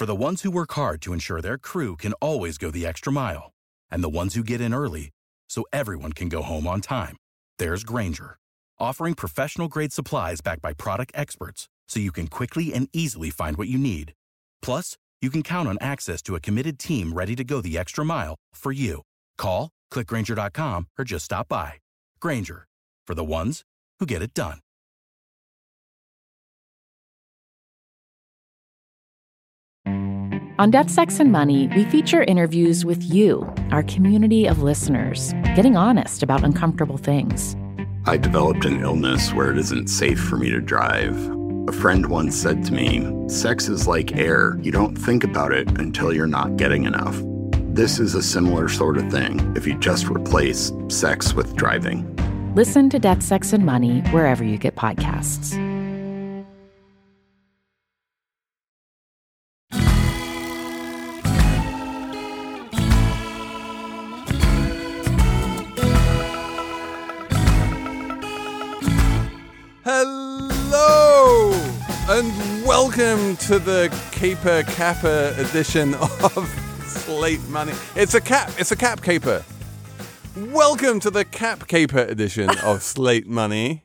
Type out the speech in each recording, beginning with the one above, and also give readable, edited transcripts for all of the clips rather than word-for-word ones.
For the ones who work hard to ensure their crew can always go the extra mile, and the ones who get in early so everyone can go home on time, there's Grainger, offering professional-grade supplies backed by product experts so you can quickly and easily find what you need. Plus, you can count on access to a committed team ready to go the extra mile for you. Call, click Grainger.com, or just stop by. Grainger, for the ones who get it done. On Death, Sex, and Money, we feature interviews with you, our community of listeners, getting honest about uncomfortable things. I developed an illness where it isn't safe for me to drive. A friend once said to me, sex is like air. You don't think about it until you're not getting enough. This is a similar sort of thing if you just replace sex with driving. Listen to Death, Sex, and Money wherever you get podcasts. Hello and welcome to the Caper Kappa edition of Slate Money. It's a cap caper. Welcome to the Cap Caper edition of Slate Money.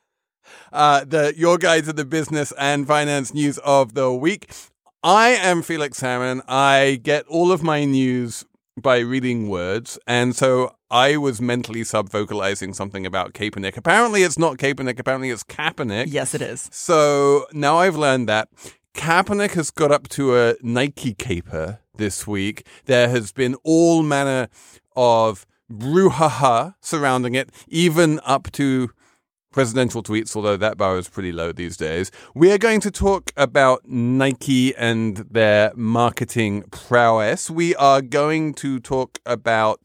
Your guide to the business and finance news of the week. I am Felix Salmon. I get all of my news by reading words, and so I was mentally sub-vocalizing something about Kaepernick. Apparently it's not Kaepernick, apparently it's Kaepernick. Yes, it is. So now I've learned that Kaepernick has got up to a Nike caper this week. There has been all manner of brouhaha surrounding it, even up to presidential tweets, although that bar is pretty low these days. We are going to talk about Nike and their marketing prowess. We are going to talk about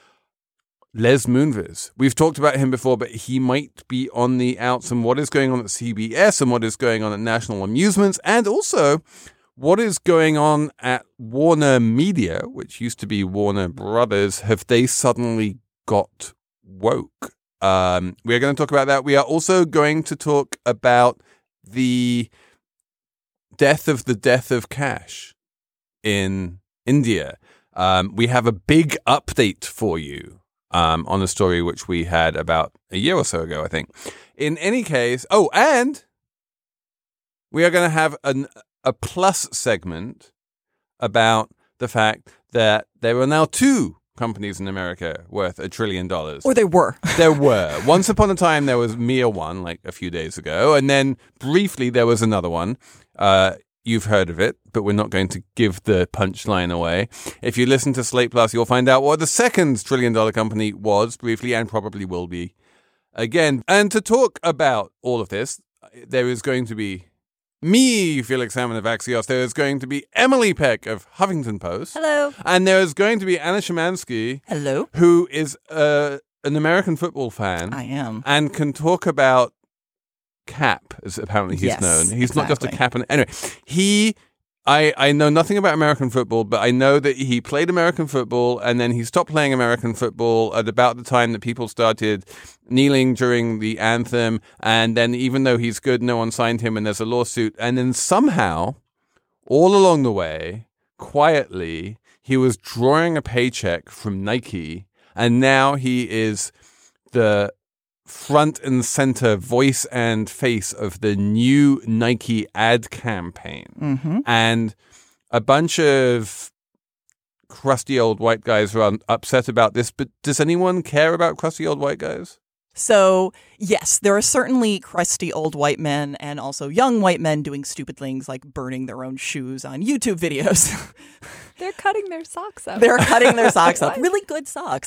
Les Moonves. We've talked about him before, but he might be on the outs, and what is going on at CBS and what is going on at National Amusements, and also what is going on at Warner Media, which used to be Warner Brothers. Have they suddenly got woke? We are going to talk about that. We are also going to talk about the death of Cash in India. We have a big update for you on a story which we had about a year or so ago, I think. In any case, and we are going to have a plus segment about the fact that there are now two companies in America worth $1 trillion. Or they were. There were. Once upon a time, there was mere one, like a few days ago. And then briefly, there was another one. You've heard of it, but we're not going to give the punchline away. If you listen to Slate Plus, you'll find out what the second $1 trillion company was briefly and probably will be again. And to talk about all of this, there is going to be me, Felix Salmon of Axios. There is going to be Emily Peck of Huffington Post. Hello. And there is going to be Anna Szymanski. Hello. Who is an American football fan. I am. And can talk about Cap, as apparently he's known. He's not just a cap. Anyway, I know nothing about American football, but I know that he played American football and then he stopped playing American football at about the time that people started kneeling during the anthem. And then even though he's good, no one signed him and there's a lawsuit. And then somehow, all along the way, quietly, he was drawing a paycheck from Nike. And now he is the front and center voice and face of the new Nike ad campaign. Mm-hmm. And a bunch of crusty old white guys are upset about this, but does anyone care about crusty old white guys? So, yes, there are certainly crusty old white men and also young white men doing stupid things like burning their own shoes on YouTube videos. They're cutting their socks up. They're cutting their socks up. Really good socks.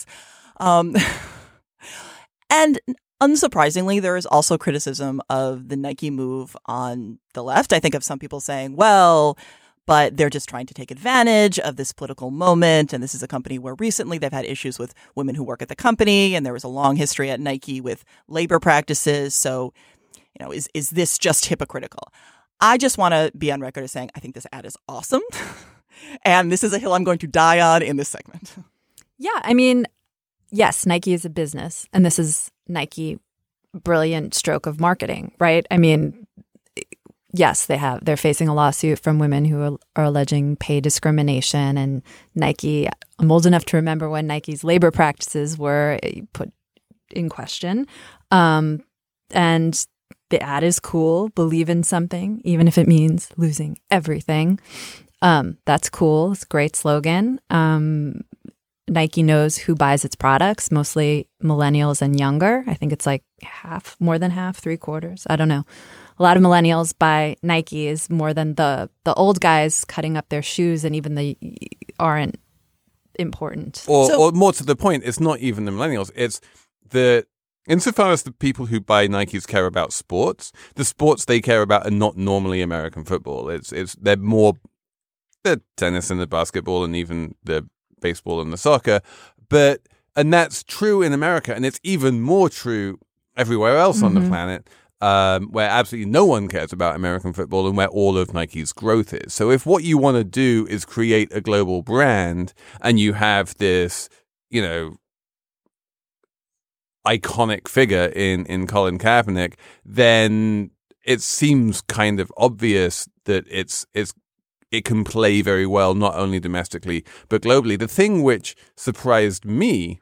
And unsurprisingly, there is also criticism of the Nike move on the left. I think of some people saying, well, but they're just trying to take advantage of this political moment. And this is a company where recently they've had issues with women who work at the company. And there was a long history at Nike with labor practices. So, is this just hypocritical? I just want to be on record as saying I think this ad is awesome. And this is a hill I'm going to die on in this segment. Yeah, I mean, yes, Nike is a business, and this is Nike brilliant stroke of marketing, right? I mean, yes, they're facing a lawsuit from women who are alleging pay discrimination. And Nike, I'm old enough to remember when Nike's labor practices were put in question. And the ad is cool. Believe in something, even if it means losing everything. That's cool. It's a great slogan. Nike knows who buys its products, mostly millennials and younger. I think it's like half, more than half, 3/4. I don't know. A lot of millennials buy Nikes more than the old guys cutting up their shoes, and even the aren't important. Or more to the point, it's not even the millennials. It's insofar as the people who buy Nikes care about sports, the sports they care about are not normally American football. They're more the tennis and the basketball and even the baseball and the soccer. And that's true in America, and it's even more true everywhere else on the planet, where absolutely no one cares about American football and where all of Nike's growth is. So if what you want to do is create a global brand and you have this, iconic figure in Colin Kaepernick, then it seems kind of obvious that it can play very well, not only domestically, but globally. The thing that surprised me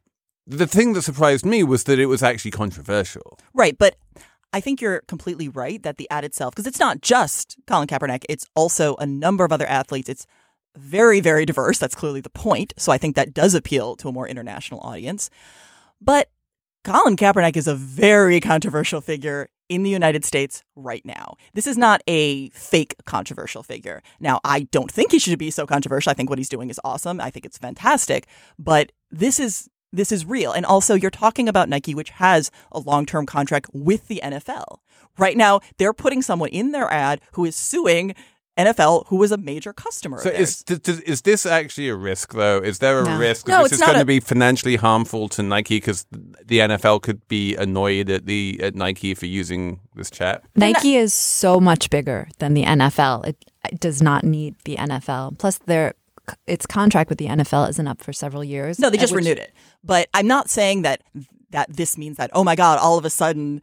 was that it was actually controversial. Right, but I think you're completely right that the ad itself, because it's not just Colin Kaepernick, it's also a number of other athletes. It's very, very diverse. That's clearly the point. So I think that does appeal to a more international audience. But Colin Kaepernick is a very controversial figure in the United States right now. This is not a fake controversial figure. Now, I don't think he should be so controversial. I think what he's doing is awesome. I think it's fantastic. But this is real. And also, you're talking about Nike, which has a long-term contract with the NFL. Right now, they're putting someone in their ad who is suing NFL, who was a major customer of theirs. Is this actually a risk, though? Is there a risk that this is going to be financially harmful to Nike because the NFL could be annoyed at Nike for using this chap? Nike is so much bigger than the NFL. It does not need the NFL. Plus, its contract with the NFL isn't up for several years. No, they just renewed it. But I'm not saying that this means that, oh my God, all of a sudden,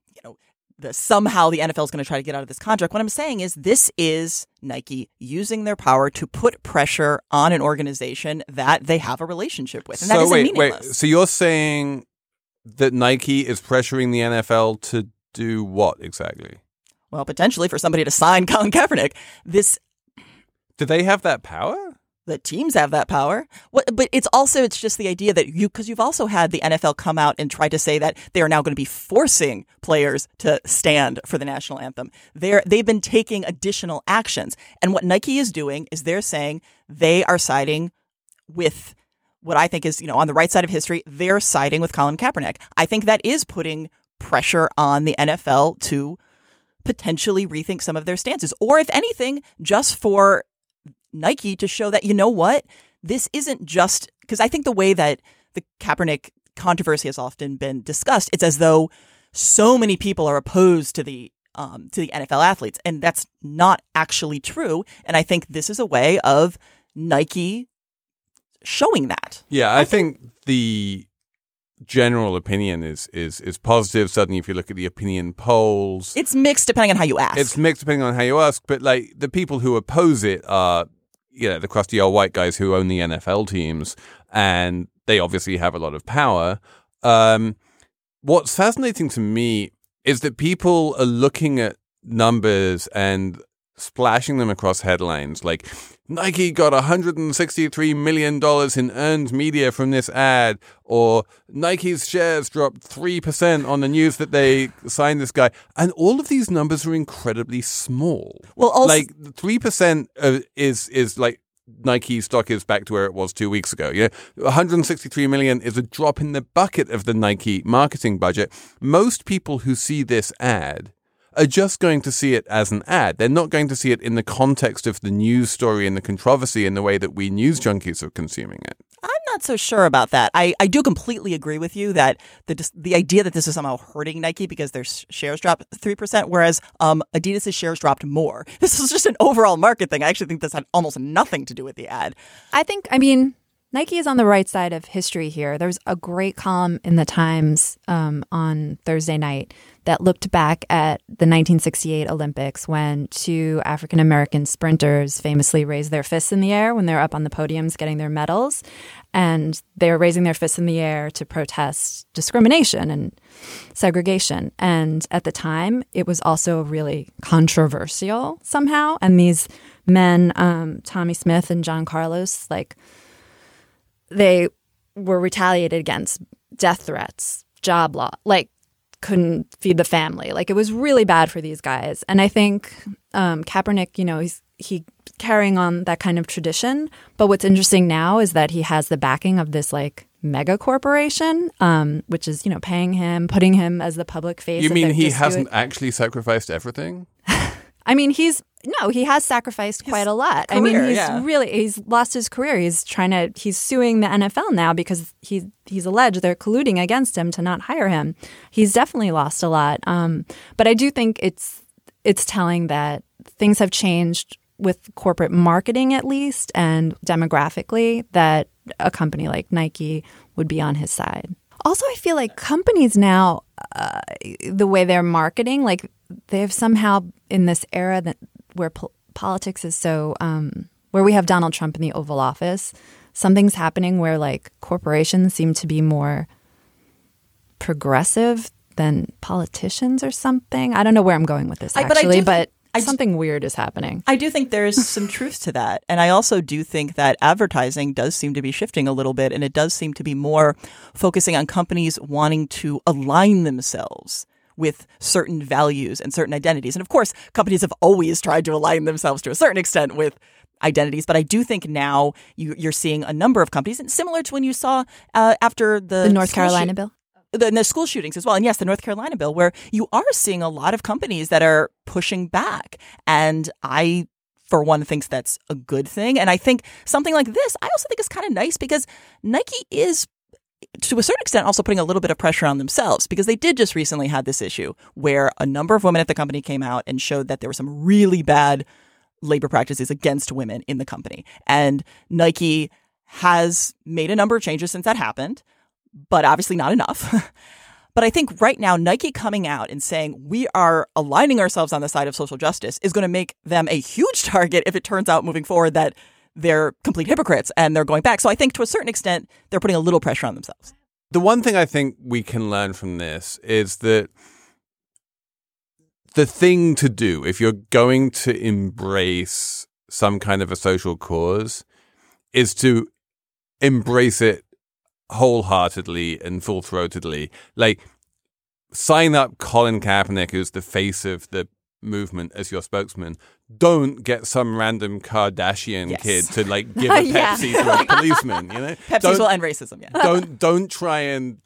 somehow the NFL is going to try to get out of this contract. What I'm saying is this is Nike using their power to put pressure on an organization that they have a relationship with. And that isn't meaningless. So you're saying that Nike is pressuring the NFL to do what exactly? Well, potentially for somebody to sign Colin Kaepernick. Do they have that power? The teams have that power. But it's just the idea that because you've also had the NFL come out and try to say that they are now going to be forcing players to stand for the national anthem. They've been taking additional actions. And what Nike is doing is they're saying they are siding with what I think is, on the right side of history. They're siding with Colin Kaepernick. I think that is putting pressure on the NFL to potentially rethink some of their stances. Or if anything, just for Nike to show that, this isn't just because I think the way that the Kaepernick controversy has often been discussed, it's as though so many people are opposed to the NFL athletes, and that's not actually true. And I think this is a way of Nike showing that. Yeah, I think the general opinion is positive. Suddenly, if you look at the opinion polls, it's mixed depending on how you ask. But like the people who oppose it are the crusty old white guys who own the NFL teams, and they obviously have a lot of power. What's fascinating to me is that people are looking at numbers and splashing them across headlines like Nike got $163 million in earned media from this ad, or Nike's shares dropped 3% on the news that they signed this guy. And all of these numbers are incredibly small. Well, also, like 3% is like Nike stock is back to where it was 2 weeks ago. 163 million is a drop in the bucket of the Nike marketing budget. Most people who see this ad are just going to see it as an ad. They're not going to see it in the context of the news story and the controversy in the way that we news junkies are consuming it. I'm not so sure about that. I do completely agree with you that the idea that this is somehow hurting Nike because their shares dropped 3%, whereas Adidas' shares dropped more. This is just an overall market thing. I actually think this had almost nothing to do with the ad. Nike is on the right side of history here. There's a great column in the Times on Thursday night that looked back at the 1968 Olympics when two African-American sprinters famously raised their fists in the air when they were up on the podiums getting their medals. And they were raising their fists in the air to protest discrimination and segregation. And at the time, it was also really controversial somehow. And these men, Tommy Smith and John Carlos, they were retaliated against, death threats, job loss, couldn't feed the family. It was really bad for these guys. And I think Kaepernick, he's carrying on that kind of tradition. But what's interesting now is that he has the backing of this mega corporation, which is, paying him, putting him as the public face. You mean he hasn't actually sacrificed everything? I mean, he has sacrificed quite a lot. Career, he's lost his career. He's suing the NFL now because he's alleged they're colluding against him to not hire him. He's definitely lost a lot. But I do think it's telling that things have changed with corporate marketing, at least, and demographically, that a company like Nike would be on his side. Also, I feel like companies now, the way they're marketing, they have somehow in this era where politics is so, where we have Donald Trump in the Oval Office, something's happening where corporations seem to be more progressive than politicians or something. I don't know where I'm going with this actually, but something weird is happening. I do think there's some truth to that. And I also do think that advertising does seem to be shifting a little bit, and it does seem to be more focusing on companies wanting to align themselves with certain values and certain identities. And of course, companies have always tried to align themselves to a certain extent with identities. But I do think now you're seeing a number of companies, and similar to when you saw after the North Carolina bill. The school shootings as well. And yes, the North Carolina bill, where you are seeing a lot of companies that are pushing back. And I, for one, think that's a good thing. And I think something like this, I also think is kind of nice because Nike is, to a certain extent, also putting a little bit of pressure on themselves, because they did just recently have this issue where a number of women at the company came out and showed that there were some really bad labor practices against women in the company. And Nike has made a number of changes since that happened, but obviously not enough. But I think right now, Nike coming out and saying we are aligning ourselves on the side of social justice is going to make them a huge target if it turns out moving forward that they're complete hypocrites and they're going back. So I think to a certain extent, they're putting a little pressure on themselves. The one thing I think we can learn from this is that the thing to do if you're going to embrace some kind of a social cause is to embrace it wholeheartedly and full-throatedly. Sign up Colin Kaepernick, who's the face of the movement, as your spokesman. Don't get some random Kardashian kid to give a Pepsi to a policeman. Pepsi's will end racism. Yeah. Don't try and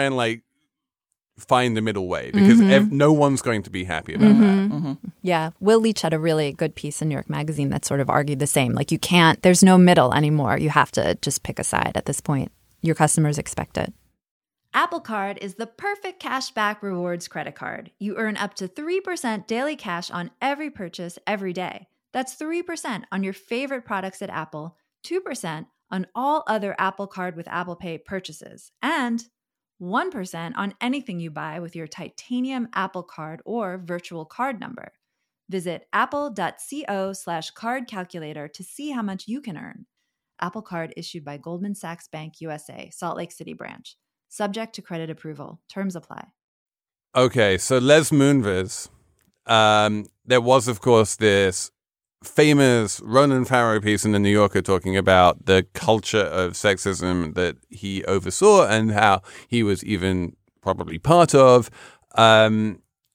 find the middle way, because no one's going to be happy about that. Mm-hmm. Yeah, Will Leach had a really good piece in New York Magazine that sort of argued the same. You can't. There's no middle anymore. You have to just pick a side at this point. Your customers expect it. Apple Card is the perfect cashback rewards credit card. You earn up to 3% daily cash on every purchase every day. That's 3% on your favorite products at Apple, 2% on all other Apple Card with Apple Pay purchases, and 1% on anything you buy with your titanium Apple Card or virtual card number. Visit apple.co/card calculator to see how much you can earn. Apple Card issued by Goldman Sachs Bank USA, Salt Lake City branch. Subject to credit approval. Terms apply. Okay, so Les Moonves. There was, of course, this famous Ronan Farrow piece in The New Yorker talking about the culture of sexism that he oversaw and how he was even probably part of. Les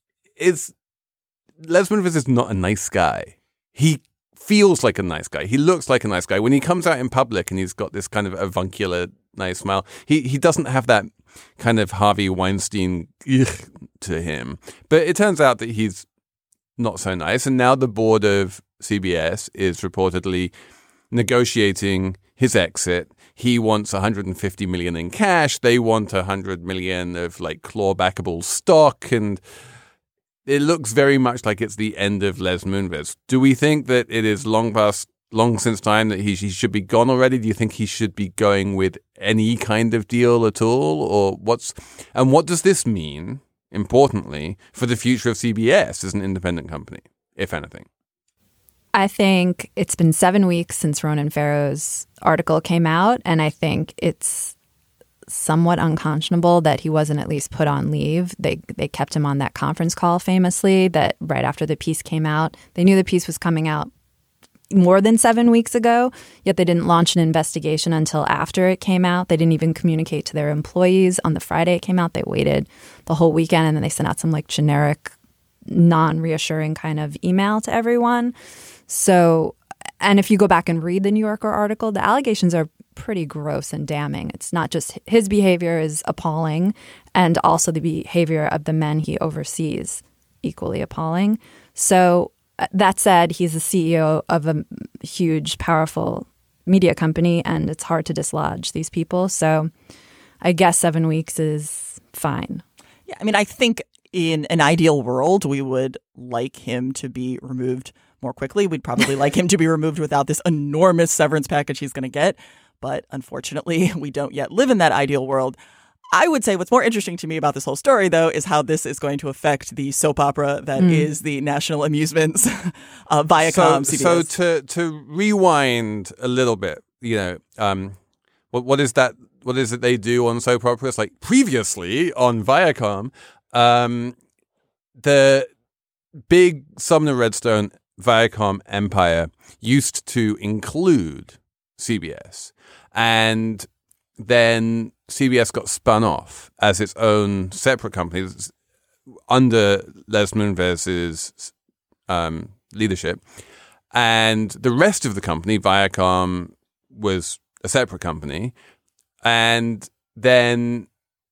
Moonves is not a nice guy. He feels like a nice guy. He looks like a nice guy. When he comes out in public and he's got this kind of avuncular, nice smile, he doesn't have that kind of Harvey Weinstein to him. But it turns out that he's not so nice. And now the board of CBS is reportedly negotiating his exit. He wants $150 million in cash. They want $100 million of clawbackable stock. And it looks very much like it's the end of Les Moonves. Do we think that it is long past long since time that he should be gone already? Do you think he should be going with any kind of deal at all? Or what does this mean, importantly, for the future of CBS as an independent company, if anything? I think it's been 7 weeks since Ronan Farrow's article came out, and I think it's somewhat unconscionable that he wasn't at least put on leave. They kept him on that conference call famously that right after the piece came out. They knew the piece was coming out more than 7 weeks ago, yet they didn't launch an investigation until after it came out. They didn't even communicate to their employees on the Friday it came out. They waited the whole weekend, and then they sent out some like generic, non-reassuring kind of email to everyone. So, and if you go back and read the New Yorker article, the allegations are pretty gross and damning. It's not just his behavior is appalling, and also the behavior of the men he oversees equally appalling. So that said, he's the CEO of a huge, powerful media company, and it's hard to dislodge these people. So I guess 7 weeks is fine. Yeah, I mean, I think in an ideal world, we would like him to be removed more quickly. We'd probably like him to be removed without this enormous severance package he's going to get. But unfortunately, we don't yet live in that ideal world. I would say what's more interesting to me about this whole story, though, is how this is going to affect the soap opera that is the National Amusements Viacom CBS. So to rewind a little bit, what is that? What is it they do on soap operas? Like previously on Viacom, the big Sumner Redstone Viacom empire used to include CBS, and then CBS got spun off as its own separate company under Les Moonves' leadership, and the rest of the company, Viacom, was a separate company, and then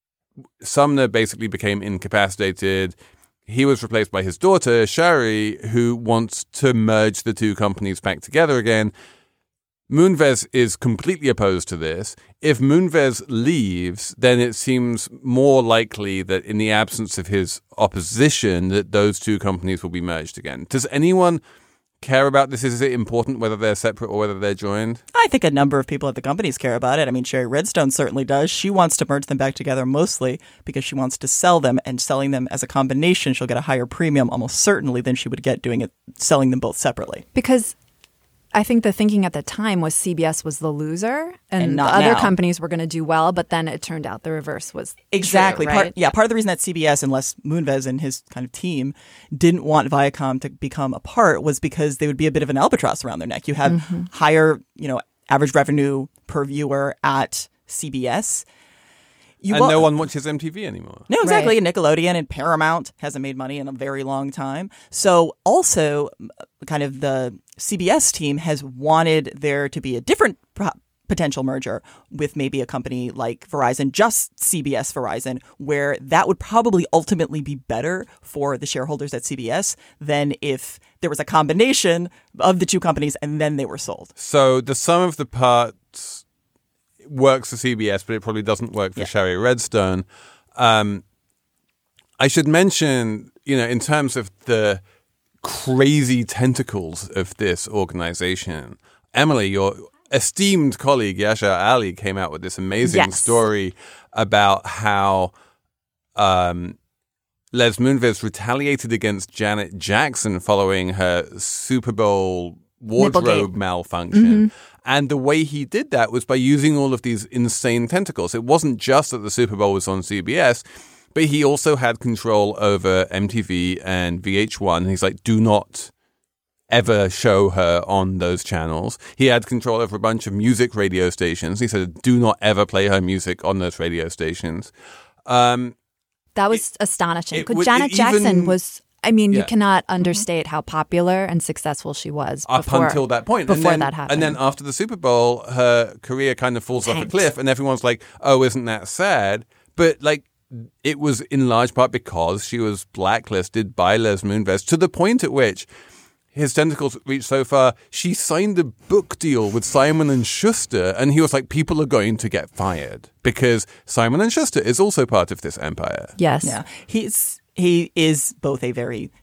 Sumner basically became incapacitated. He was replaced by his daughter, Shari, who wants to merge the two companies back together again. Moonves is completely opposed to this. If Moonves leaves, then it seems more likely that in the absence of his opposition, that those two companies will be merged again. Does anyone care about this? Is it important whether they're separate or whether they're joined? I think a number of people at the companies care about it. I mean, Shari Redstone certainly does. She wants to merge them back together mostly because she wants to sell them, and selling them as a combination, she'll get a higher premium almost certainly than she would get selling them both separately. Because I think the thinking at the time was CBS was the loser and not the other now. companies were going to do well, but then it turned out the reverse was exactly true, right? Part of the reason that CBS, unless Moonves and his kind of team didn't want Viacom to become a part, was because they would be a bit of an albatross around their neck. You have higher, average revenue per viewer at CBS. No one watches MTV anymore. No, exactly. Right. Nickelodeon and Paramount hasn't made money in a very long time. So also kind of the CBS team has wanted there to be a different potential merger with maybe a company like Verizon, just CBS Verizon, where that would probably ultimately be better for the shareholders at CBS than if there was a combination of the two companies and then they were sold. So the sum of the parts works for CBS, but it probably doesn't work for Shari Redstone. I should mention, in terms of the crazy tentacles of this organization, Emily, your esteemed colleague Yashar Ali came out with this amazing story about how Les Moonves retaliated against Janet Jackson following her Super Bowl wardrobe malfunction. And the way he did that was by using all of these insane tentacles. It wasn't just that the Super Bowl was on CBS, but he also had control over MTV and VH1. And he's like, do not ever show her on those channels. He had control over a bunch of music radio stations. He said, do not ever play her music on those radio stations. That was astonishing. Janet Jackson was... I mean, you cannot understate how popular and successful she was until that point. Before that happened. And then after the Super Bowl, her career kind of falls off a cliff, and everyone's like, oh, isn't that sad? But it was in large part because she was blacklisted by Les Moonves, to the point at which his tentacles reached so far, she signed a book deal with Simon & Schuster, and he was like, people are going to get fired because Simon & Schuster is also part of this empire. Yes. Yeah. He is both a very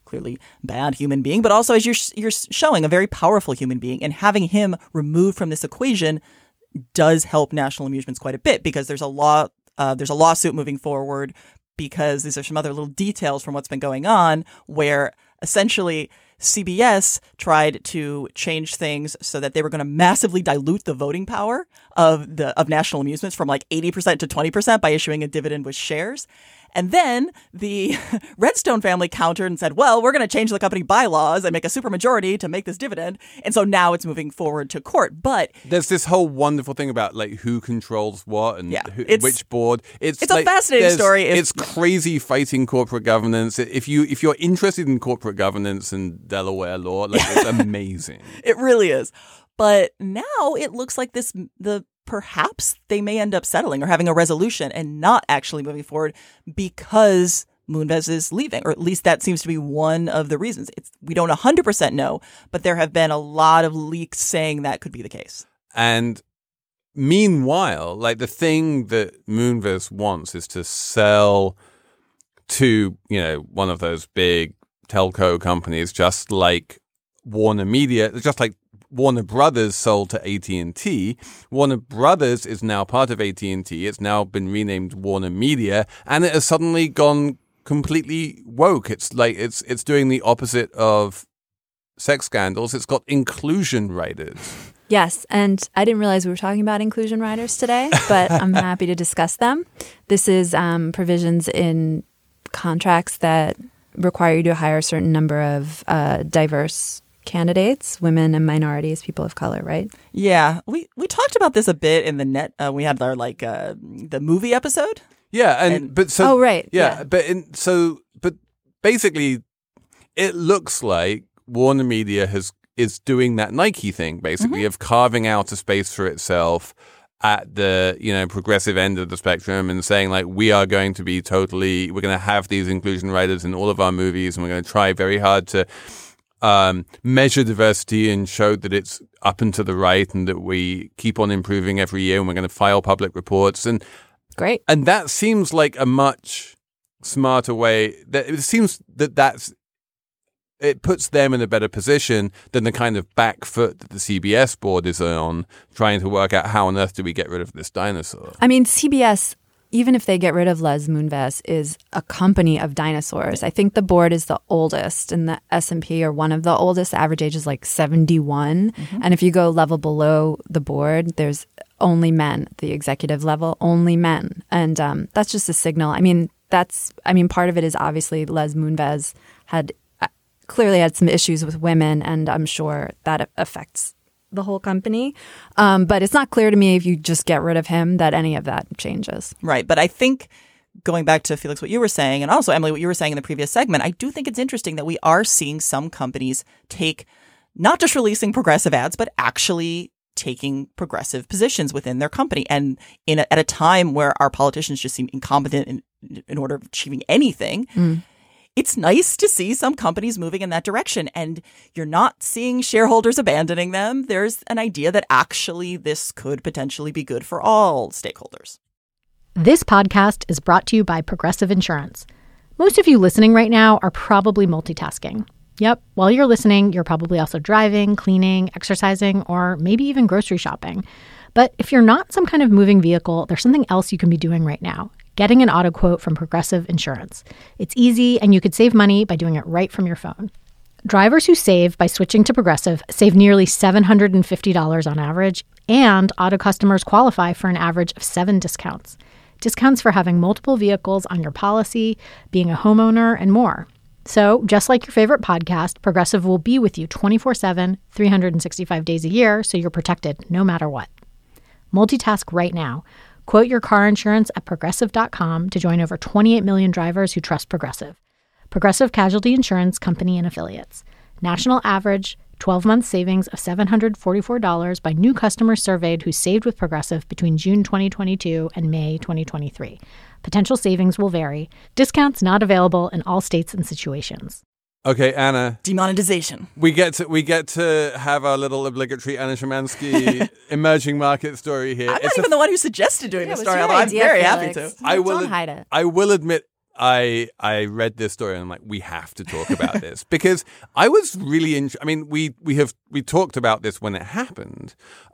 clearly bad human being, but also as you're showing a very powerful human being, and having him removed from this equation does help national amusements quite a bit, because there's a lawsuit moving forward, because these are some other little details from what's been going on where essentially CBS tried to change things so that they were going to massively dilute the voting power of national amusements from like 80% to 20% by issuing a dividend with shares. And then the Redstone family countered and said, well, we're going to change the company bylaws and make a supermajority to make this dividend. And so now it's moving forward to court. But there's this whole wonderful thing about like who controls what and which board. It's like, a fascinating story. It's crazy fighting corporate governance. If you're interested in corporate governance and Delaware law, like it's amazing. It really is. But now it looks like perhaps they may end up settling or having a resolution and not actually moving forward because Moonves is leaving, or at least that seems to be one of the reasons. We don't 100% know, but there have been a lot of leaks saying that could be the case. And meanwhile, like the thing that Moonves wants is to sell to, one of those big telco companies, just like Warner Media, just like Warner Brothers sold to AT&T. Warner Brothers is now part of AT&T. It's now been renamed Warner Media, and it has suddenly gone completely woke. It's like it's doing the opposite of sex scandals. It's got inclusion writers. Yes, and I didn't realize we were talking about inclusion riders today, but I'm happy to discuss them. This is provisions in contracts that require you to hire a certain number of diverse candidates, women and minorities, people of color, right? Yeah, we talked about this a bit in the net. We had our the movie episode. Yeah, but basically, it looks like Warner Media is doing that Nike thing, basically, of carving out a space for itself at the progressive end of the spectrum and saying like we're going to have these inclusion writers in all of our movies, and we're going to try very hard to measure diversity and show that it's up and to the right and that we keep on improving every year, and we're going to file public reports. And great. And that seems like a much smarter way. It seems it puts them in a better position than the kind of back foot that the CBS board is on, trying to work out how on earth do we get rid of this dinosaur. I mean, CBS, even if they get rid of Les Moonves, is a company of dinosaurs. I think the board is the oldest, and the S&P are one of the oldest. The average age is like 71. And if you go level below the board, there's only men. At the executive level, only men. And that's just a signal. I mean, part of it is obviously Les Moonves clearly had some issues with women, and I'm sure that affects the whole company. But it's not clear to me if you just get rid of him that any of that changes. Right. But I think going back to Felix, what you were saying, and also Emily, what you were saying in the previous segment, I do think it's interesting that we are seeing some companies take not just releasing progressive ads, but actually taking progressive positions within their company. And at a time where our politicians just seem incompetent in order of achieving anything, it's nice to see some companies moving in that direction, and you're not seeing shareholders abandoning them. There's an idea that actually this could potentially be good for all stakeholders. This podcast is brought to you by Progressive Insurance. Most of you listening right now are probably multitasking. Yep, while you're listening, you're probably also driving, cleaning, exercising, or maybe even grocery shopping. But if you're not some kind of moving vehicle, there's something else you can be doing right now. Getting an auto quote from Progressive Insurance. It's easy, and you could save money by doing it right from your phone. Drivers who save by switching to Progressive save nearly $750 on average, and auto customers qualify for an average of 7 discounts. Discounts for having multiple vehicles on your policy, being a homeowner, and more. So, just like your favorite podcast, Progressive will be with you 24/7, 365 days a year, so you're protected no matter what. Multitask right now. Quote your car insurance at Progressive.com to join over 28 million drivers who trust Progressive. Progressive Casualty Insurance Company and Affiliates. National average 12-month savings of $744 by new customers surveyed who saved with Progressive between June 2022 and May 2023. Potential savings will vary. Discounts not available in all states and situations. Okay, Anna. Demonetization. We get to have our little obligatory Anna Szymanski emerging market story here. I'm not even the one who suggested doing this story, although I'm very happy to. I will admit, I read this story and I'm like, we have to talk about this because I was really I mean, we talked about this when it happened.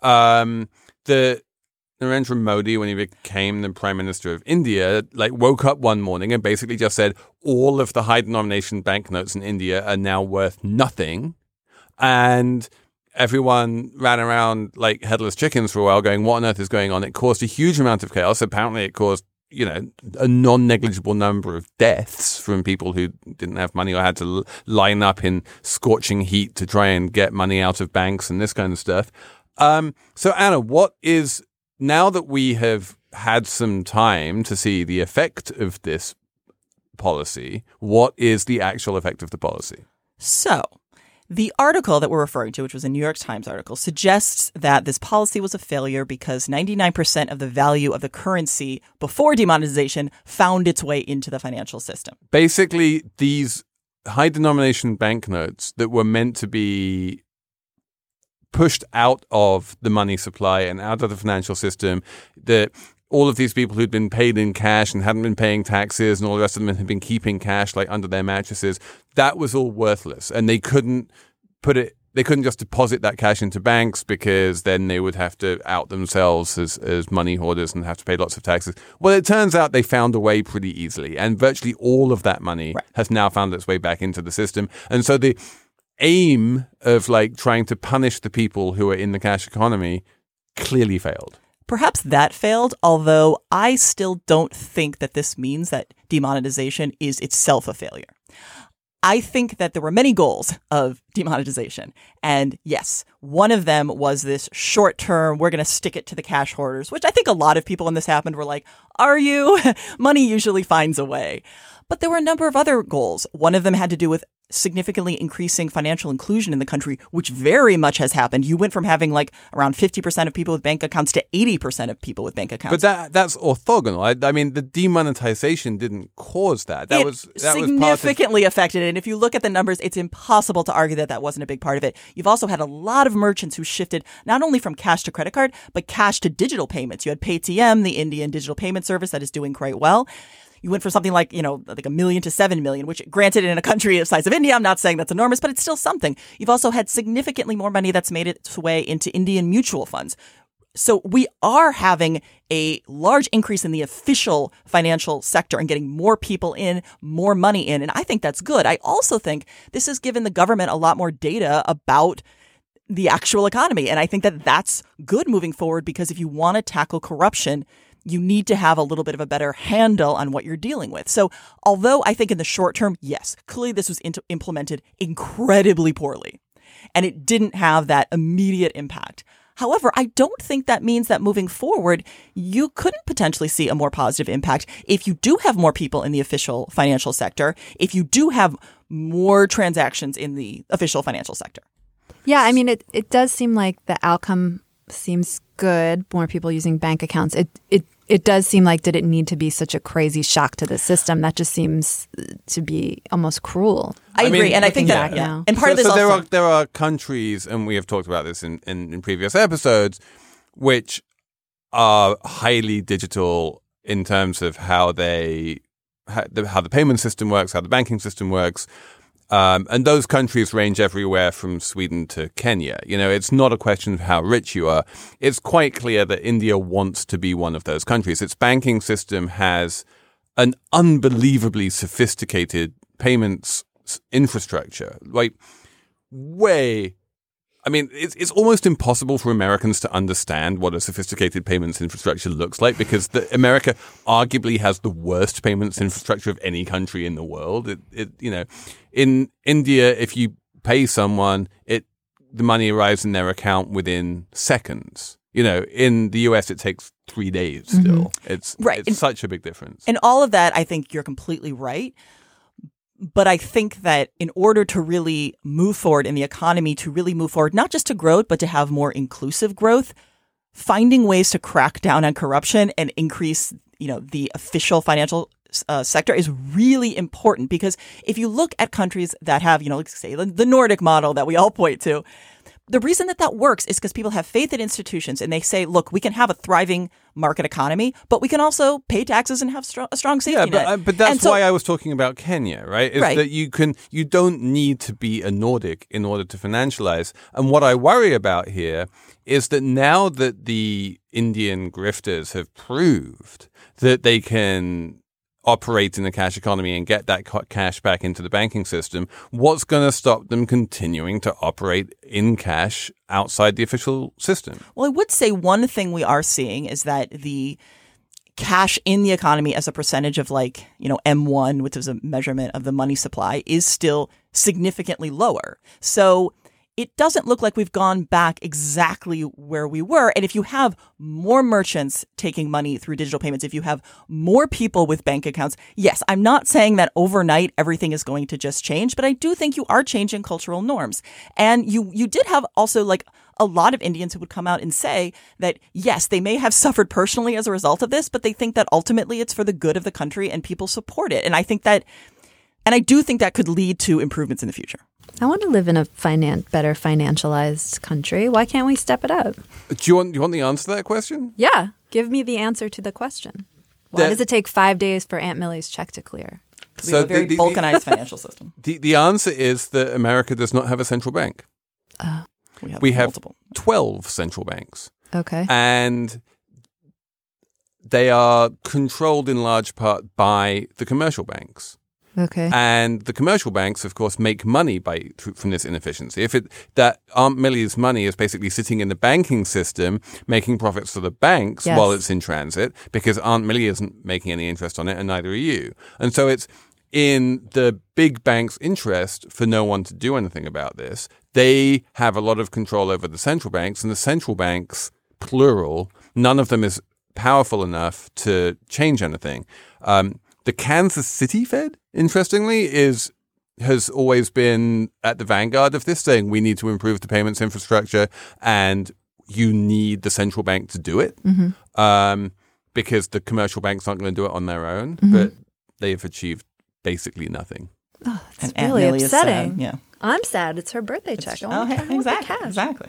The Narendra Modi, when he became the Prime Minister of India, like woke up one morning and basically just said all of the high denomination banknotes in India are now worth nothing, and everyone ran around like headless chickens for a while, going, "What on earth is going on?" It caused a huge amount of chaos. Apparently, it caused a non-negligible number of deaths from people who didn't have money or had to line up in scorching heat to try and get money out of banks and this kind of stuff. So Anna, now that we have had some time to see the effect of this policy, what is the actual effect of the policy? So the article that we're referring to, which was a New York Times article, suggests that this policy was a failure because 99% of the value of the currency before demonetization found its way into the financial system. Basically, these high denomination banknotes that were meant to be pushed out of the money supply and out of the financial system, that all of these people who'd been paid in cash and hadn't been paying taxes and all the rest of them had been keeping cash like under their mattresses, that was all worthless. And they couldn't just deposit that cash into banks because then they would have to out themselves as money hoarders and have to pay lots of taxes. Well, it turns out they found a way pretty easily, and virtually all of that money has now found its way back into the system. And so the aim of like trying to punish the people who are in the cash economy clearly failed. Perhaps that failed, although I still don't think that this means that demonetization is itself a failure. I think that there were many goals of demonetization. And yes, one of them was this short term, we're going to stick it to the cash hoarders, which I think a lot of people when this happened were like, are you? Money usually finds a way. But there were a number of other goals. One of them had to do with significantly increasing financial inclusion in the country, which very much has happened. You went from having like around 50% of people with bank accounts to 80% of people with bank accounts. But that's orthogonal. I mean, the demonetization didn't cause that. That was significantly affected it. And if you look at the numbers, it's impossible to argue that that wasn't a big part of it. You've also had a lot of merchants who shifted not only from cash to credit card, but cash to digital payments. You had Paytm, the Indian digital payment service that is doing quite well. You went from something like, like $1 million to $7 million, which granted in a country the size of India, I'm not saying that's enormous, but it's still something. You've also had significantly more money that's made its way into Indian mutual funds. So we are having a large increase in the official financial sector and getting more people in, more money in. And I think that's good. I also think this has given the government a lot more data about the actual economy. And I think that that's good moving forward, because if you want to tackle corruption, you need to have a little bit of a better handle on what you're dealing with. So although I think in the short term, yes, clearly this was implemented incredibly poorly and it didn't have that immediate impact. However, I don't think that means that moving forward, you couldn't potentially see a more positive impact if you do have more people in the official financial sector, if you do have more transactions in the official financial sector. Yeah, I mean, it does seem like the outcome seems good. More people using bank accounts. It does seem like, did it need to be such a crazy shock to the system? That just seems to be almost cruel. I agree, and I think that now. And part of this also, there are countries, and we have talked about this in previous episodes, which are highly digital in terms of how the payment system works, how the banking system works. And those countries range everywhere from Sweden to Kenya. It's not a question of how rich you are. It's quite clear that India wants to be one of those countries. Its banking system has an unbelievably sophisticated payments infrastructure. It's almost impossible for Americans to understand what a sophisticated payments infrastructure looks like, because America arguably has the worst payments infrastructure of any country in the world. In India, if you pay someone, the money arrives in their account within seconds. In the US, it takes 3 days still. Mm-hmm. It's such a big difference. And all of that, I think you're completely right. But I think that in order to really move forward in the economy, to really move forward, not just to growth, but to have more inclusive growth, finding ways to crack down on corruption and increase, the official financial sector is really important. Because if you look at countries that have, let's say the Nordic model that we all point to, the reason that works is because people have faith in institutions and they say, look, we can have a thriving market economy, but we can also pay taxes and have a strong safety net. But that's why I was talking about Kenya, right? Is Right. that you don't need to be a Nordic in order to financialize. And what I worry about here is that now that the Indian grifters have proved that they can operate in the cash economy and get that cash back into the banking system, what's going to stop them continuing to operate in cash outside the official system? Well, I would say one thing we are seeing is that the cash in the economy as a percentage of M1, which is a measurement of the money supply, is still significantly lower. So it doesn't look like we've gone back exactly where we were. And if you have more merchants taking money through digital payments, if you have more people with bank accounts, yes, I'm not saying that overnight everything is going to just change, but I do think you are changing cultural norms. And you did have also a lot of Indians who would come out and say that, yes, they may have suffered personally as a result of this, but they think that ultimately it's for the good of the country and people support it. And I do think that could lead to improvements in the future. I want to live in a better financialized country. Why can't we step it up? Do you want the answer to that question? Yeah. Give me the answer to the question. Why does it take 5 days for Aunt Millie's check to clear? We have a very balkanized financial system. The answer is that America does not have a central bank. We have multiple. 12 central banks. Okay. And they are controlled in large part by the commercial banks. Okay. And the commercial banks, of course, make money from this inefficiency. That Aunt Millie's money is basically sitting in the banking system, making profits for the banks while it's in transit, because Aunt Millie isn't making any interest on it, and neither are you. And so it's in the big banks' interest for no one to do anything about this. They have a lot of control over the central banks, and the central banks, plural, none of them is powerful enough to change anything. The Kansas City Fed, interestingly, has always been at the vanguard of this, saying we need to improve the payments infrastructure and you need the central bank to do it because the commercial banks aren't going to do it on their own. But they've achieved basically nothing. Oh, it's and really Aunt upsetting. Sad. Yeah. I'm sad. It's her birthday check. Exactly.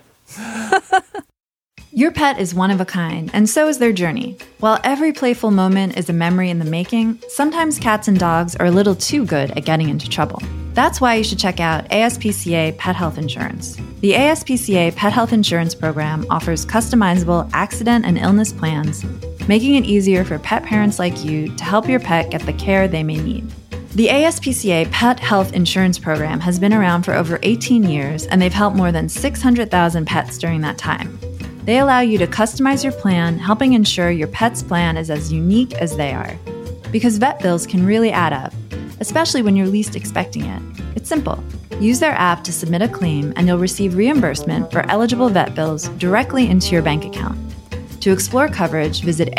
Your pet is one of a kind, and so is their journey. While every playful moment is a memory in the making, sometimes cats and dogs are a little too good at getting into trouble. That's why you should check out ASPCA Pet Health Insurance. The ASPCA Pet Health Insurance Program offers customizable accident and illness plans, making it easier for pet parents like you to help your pet get the care they may need. The ASPCA Pet Health Insurance Program has been around for over 18 years, and they've helped more than 600,000 pets during that time. They allow you to customize your plan, helping ensure your pet's plan is as unique as they are. Because vet bills can really add up, especially when you're least expecting it. It's simple. Use their app to submit a claim, and you'll receive reimbursement for eligible vet bills directly into your bank account. To explore coverage, visit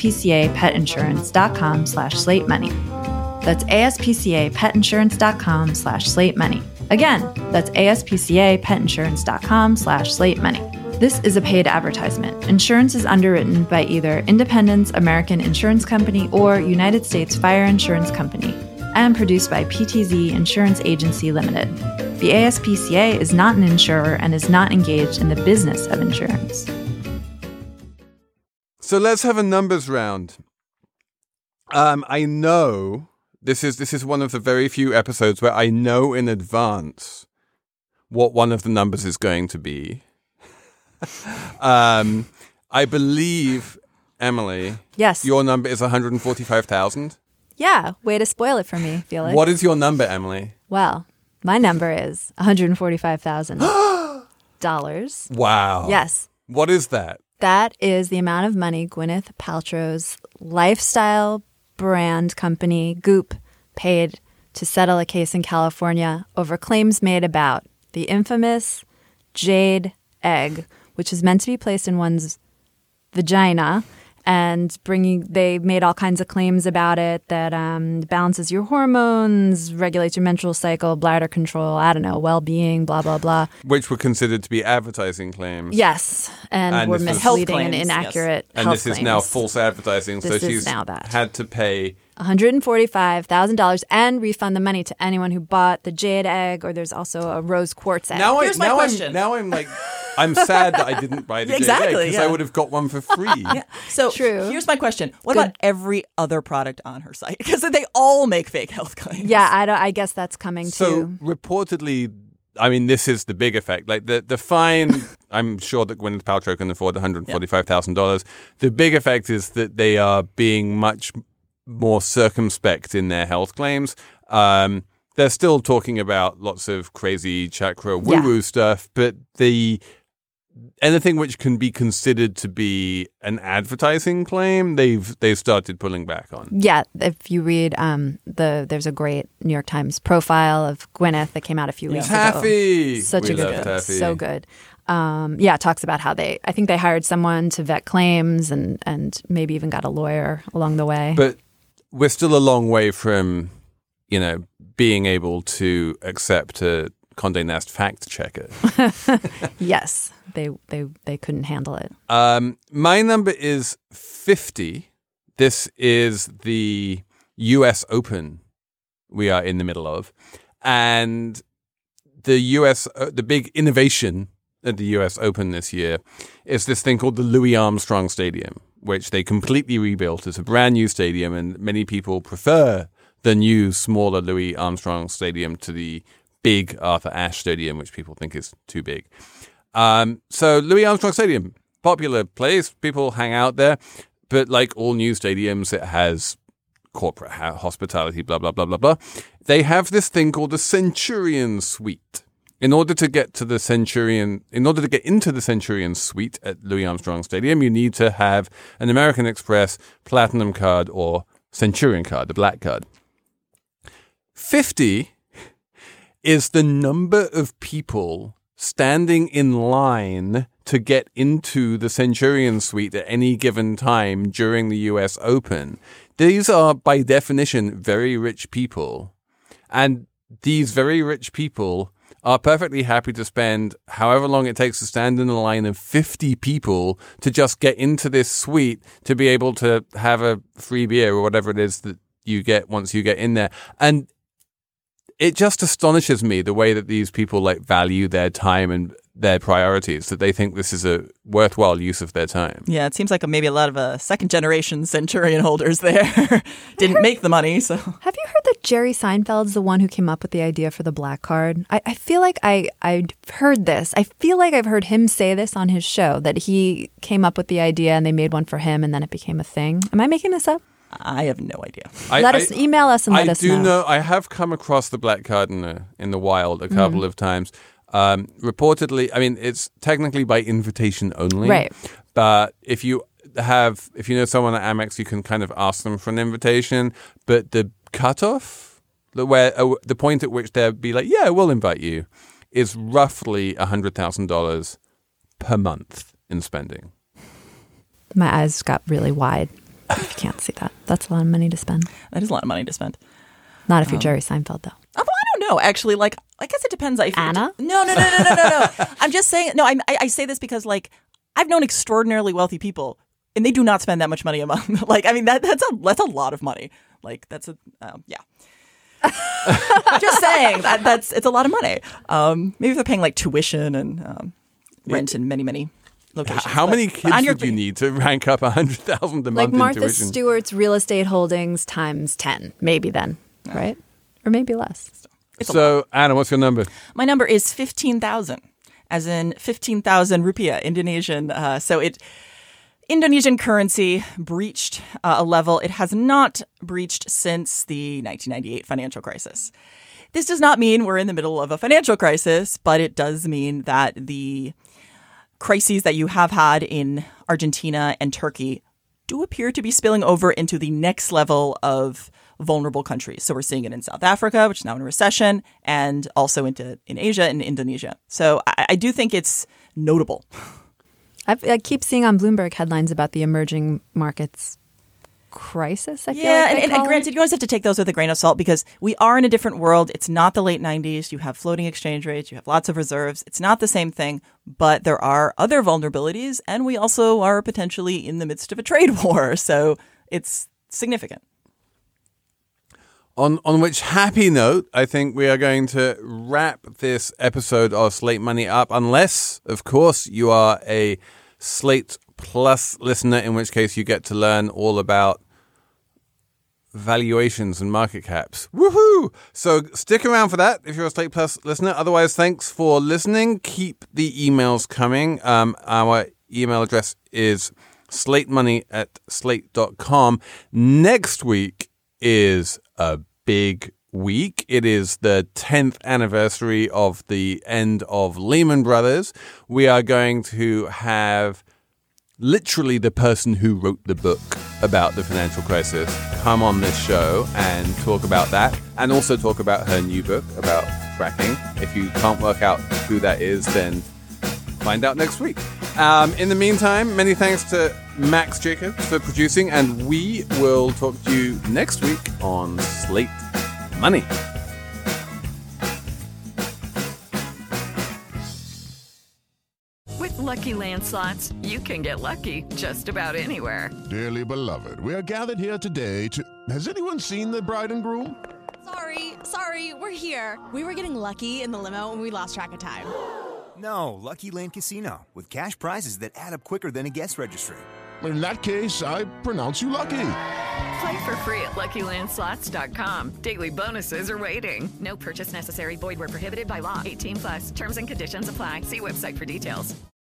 aspcapetinsurance.com/slatemoney. That's aspcapetinsurance.com/slatemoney. Again, that's aspcapetinsurance.com/slatemoney. This is a paid advertisement. Insurance is underwritten by either Independence American Insurance Company or United States Fire Insurance Company and produced by PTZ Insurance Agency Limited. The ASPCA is not an insurer and is not engaged in the business of insurance. So let's have a numbers round. I know this is one of the very few episodes where I know in advance what one of the numbers is going to be. I believe, Emily. Yes. Your number is 145,000. Yeah. Way to spoil it for me, Felix. What is your number, Emily? Well, my number is $145,000. Wow. Yes. What is that? That is the amount of money Gwyneth Paltrow's lifestyle brand company, Goop, paid to settle a case in California over claims made about the infamous jade egg, which is meant to be placed in one's vagina and they made all kinds of claims about it that balances your hormones, regulates your menstrual cycle, bladder control, I don't know, well-being, blah, blah, blah. Which were considered to be advertising claims. Yes, and were misleading and inaccurate And health this is claims. now false advertising, so This is she's now that. had to pay $145,000 and refund the money to anyone who bought the jade egg, or there's also a rose quartz egg. Here's my question. I'm sad that I didn't buy the Exactly, jade egg because yeah. I would have got one for free. So True. here's my question. What about every other product on her site? Because they all make fake health claims. Yeah, I guess that's coming So too. reportedly, I mean, this is the big effect. Like the fine, I'm sure that Gwyneth Paltrow can afford $145,000. The big effect is that they are being much more circumspect in their health claims. They're still talking about lots of crazy chakra woo-woo stuff, but anything which can be considered to be an advertising claim, they've started pulling back on. Yeah, if you read there's a great New York Times profile of Gwyneth that came out a few weeks ago. Taffy! Such We a good love book. Taffy. So good. It talks about how I think they hired someone to vet claims and maybe even got a lawyer along the way. But we're still a long way from, being able to accept a Condé Nast fact checker. Yes, they couldn't handle it. My number is 50. This is the US Open we are in the middle of. And the big innovation at the US Open this year is this thing called the Louis Armstrong Stadium, which they completely rebuilt as a brand new stadium. And many people prefer the new, smaller Louis Armstrong Stadium to the big Arthur Ashe Stadium, which people think is too big. So Louis Armstrong Stadium, popular place. People hang out there. But like all new stadiums, it has corporate hospitality, blah, blah, blah, blah, blah. They have this thing called the Centurion Suite. In order to get into the Centurion Suite at Louis Armstrong Stadium, you need to have an American Express Platinum card or Centurion card, the black card. 50 is the number of people standing in line to get into the Centurion Suite at any given time during the US Open. These are, by definition, very rich people. And these very rich people are perfectly happy to spend however long it takes to stand in a line of 50 people to just get into this suite to be able to have a free beer or whatever it is that you get once you get in there. And it just astonishes me the way that these people value their time and their priorities, that they think this is a worthwhile use of their time. Yeah, it seems like maybe a lot of second-generation Centurion holders there didn't make the money. So, have you heard that Jerry Seinfeld's the one who came up with the idea for the black card? I feel like I'd heard this. I feel like I've heard him say this on his show, that he came up with the idea and they made one for him and then it became a thing. Am I making this up? I have no idea. Email us and let us know. I do know. I have come across the black card in the wild a couple of times. Reportedly, I mean, it's technically by invitation only. Right. But if you know someone at Amex, you can kind of ask them for an invitation. But the cutoff, the point at which they'll be like, yeah, we'll invite you, is roughly $100,000 per month in spending. My eyes got really wide. You can't see that. That's a lot of money to spend. That is a lot of money to spend. Not if you're Jerry Seinfeld, though. I don't know. Actually, I guess it depends. Anna? No. I'm just saying. No, I say this because I've known extraordinarily wealthy people, and they do not spend that much money a month. That's a lot of money. Yeah. I'm just saying it's a lot of money. Maybe if they're paying tuition and rent in many locations. How many kids would you need to rank up $100,000 a month like in Martha tuition? Stewart's real estate holdings times 10, maybe then, right? Or maybe less. So, Anna, what's your number? My number is 15,000, as in 15,000 rupiah, Indonesian. Indonesian currency breached a level it has not breached since the 1998 financial crisis. This does not mean we're in the middle of a financial crisis, but it does mean that the crises that you have had in Argentina and Turkey do appear to be spilling over into the next level of vulnerable countries. So we're seeing it in South Africa, which is now in a recession, and also in Asia and Indonesia. So I do think it's notable. I keep seeing on Bloomberg headlines about the emerging markets crisis. I feel like and granted, you always have to take those with a grain of salt because we are in a different world. It's not the late 90s. You have floating exchange rates. You have lots of reserves. It's not the same thing, but there are other vulnerabilities, and we also are potentially in the midst of a trade war. So it's significant. On which happy note, I think we are going to wrap this episode of Slate Money up, unless, of course, you are a Slate Plus listener, in which case you get to learn all about valuations and market caps. Woohoo! So stick around for that if you're a Slate Plus listener. Otherwise, thanks for listening. Keep the emails coming. Our email address is slatemoney@slate.com. Next week is a big week. It is the 10th anniversary of the end of Lehman Brothers. We are going to have literally the person who wrote the book about the financial crisis come on this show and talk about that, and also talk about her new book about fracking. If you can't work out who that is, then find out next week. In the meantime, many thanks to Max Jacobs for producing, and we will talk to you next week on Slate Money. With Lucky Land Slots, you can get lucky just about anywhere. Dearly beloved, we are gathered here today to... Has anyone seen the bride and groom? Sorry, we're here. We were getting lucky in the limo and we lost track of time. No, Lucky Land Casino, with cash prizes that add up quicker than a guest registry. In that case, I pronounce you lucky. Play for free at LuckyLandSlots.com. Daily bonuses are waiting. No purchase necessary. Void where prohibited by law. 18+. Terms and conditions apply. See website for details.